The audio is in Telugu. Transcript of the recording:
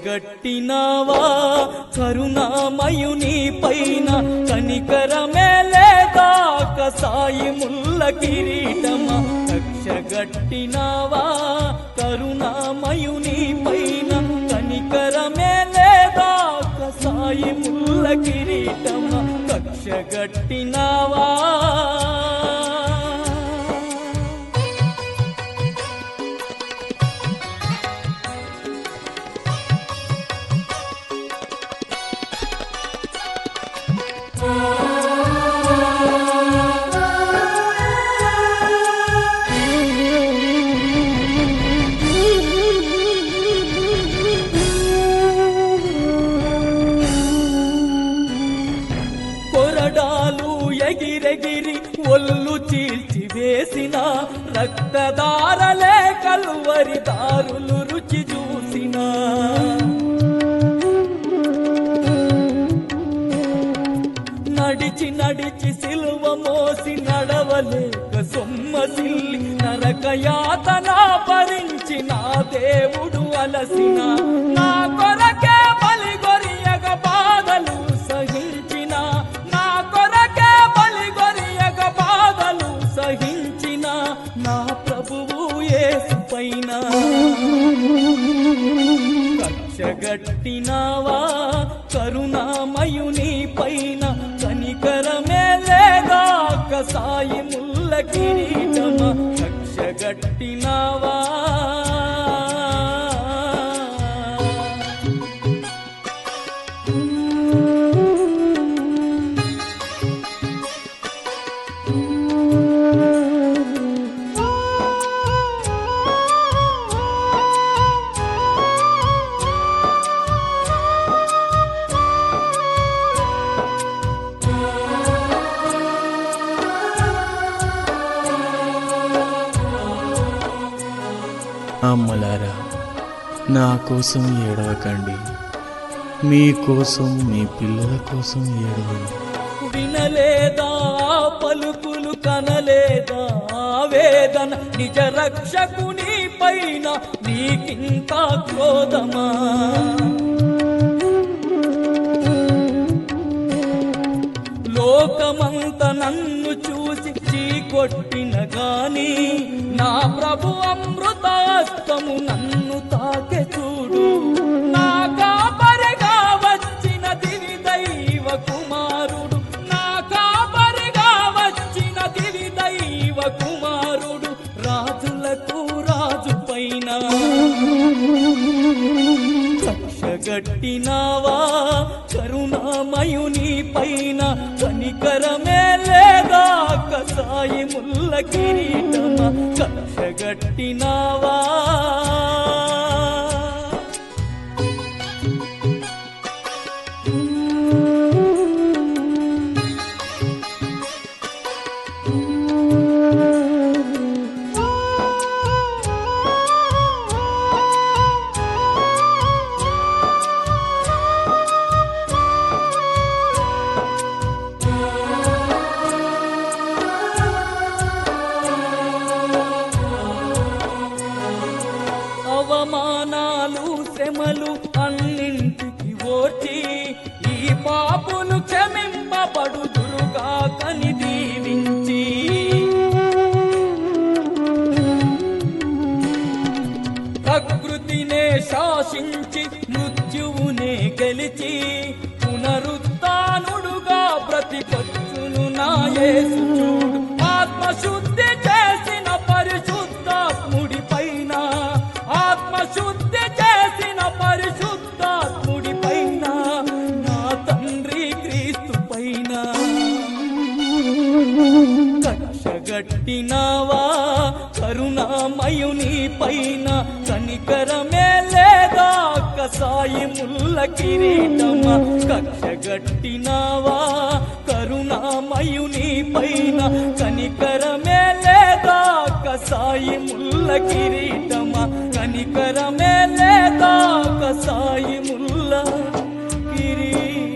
కక్షగట్టినావా కరుణామయుని పైన కనికరమే లేదా కసాయి ముల్ల కిరీటమా కక్షగట్టినావా కరుణామయుని పైన కనికరమే లేదా కసాయి ముల్ల కిరీటమా కక్షగట్టినావా కొరడాలు ఎగిరెగిరి ఒళ్ళు చీల్చివేసిన రక్తదారలే కలువరి దారులు రుచి చూసిన నడిచి నడిచి సిలువ మోసి నడవలేక సొమ్మసిల్లి నరకయాతన భరించి నా దేవుడు అలసిన నా కొరకే బలిగొరియగ బాధలు సహించిన నా కొరకే బలిగొరియగ బాధలు సహించిన నా ప్రభువు యేసు పైన కక్షగట్టినావా కరుణామయుని పైన కనికరమే లేదా కసాయి ముల్ల కిరీటమా కక్షగట్టినావా అమ్మలారా, నా కోసం ఏడవకండి, మీకోసం మీ పిల్లల కోసం ఏడవండి. వినలేదా పలుకులు కనలేదా వేదన నిజ రక్షకుని పైన నీకింత క్రోధమా లోకమంత నన్ను చూసి చీకొట్టిన గాని నా ప్రభు అమృతాస్తము నన్ను తాకె చూడు నా కాపరిగా వచ్చిన దివి దైవ కుమారుడు నా కాపరిగా వచ్చిన దివి దైవ కుమారుడు రాజులకు రాజు పైన కక్షగట్టినావా కరుణామయుని పైన కనికరమే లేదా కసాయి ముల్ల కిరీటమా కక్షగట్టినావా అవమానాలు శ్రమలు అన్నింటికి ఓర్చి ఈ పాపులు క్షమింపబడుదురుగా కని దీవించి ప్రకృతినే శాసించి మృత్యువునే గెలిచి పునరుత్థానుడుగా ప్రతిపత్తును నా యేసు చూడు ఆత్మశుద్ధి చేసిన పరిశుద్ధాత్ముడి పైన ఆత్మశుద్ధి చేసిన పరిశుద్ధాత్ముడి పైన నా తండ్రి క్రీస్తు పైన కక్షగట్టినావా కరుణామయుని పైన కనికరమే లేదా కసాయి ముల్ల కిరీటమా కక్షగట్టినావా కరుణామయుని పైన కనికరమే లేదా కసాయి ముల్ల కిరీటమా కనికరమే లేదా కసాయి ముల్ల కిరీటమా.